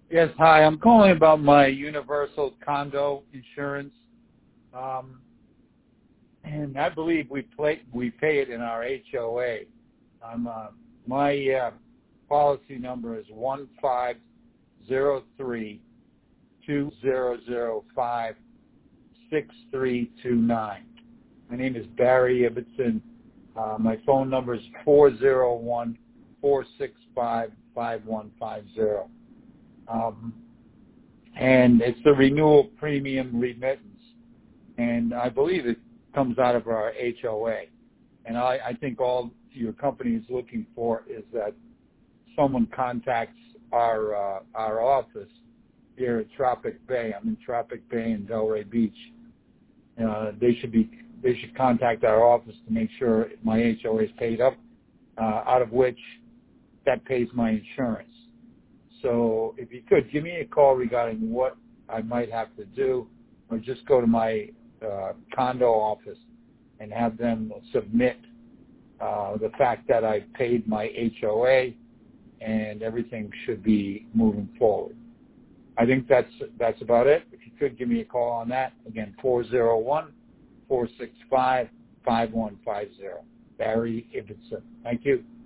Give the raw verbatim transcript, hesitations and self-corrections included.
Yes, hi. I'm calling about my universal condo insurance, um, and I believe we play, we pay it in our H O A. Um, uh, my uh, policy number is one five zero three two zero zero five six three two nine. My name is Barry Ibbotson. Uh, my phone number is four zero one four six five five one five zero. Um, and it's the renewal premium remittance, and I believe it comes out of our H O A. And I, I think all your company is looking for is that someone contacts our uh, our office here at Tropic Bay. I'm in Tropic Bay in Delray Beach. Uh, they should be they should contact our office to make sure my H O A is paid up, uh, out of which that pays my insurance. So if you could, give me a call regarding what I might have to do, or just go to my uh, condo office and have them submit uh, the fact that I paid my H O A, and everything should be moving forward. I think that's that's about it. If you could, give me a call on that. Again, four zero one four six five five one five zero. Barry Ibbotson. Thank you.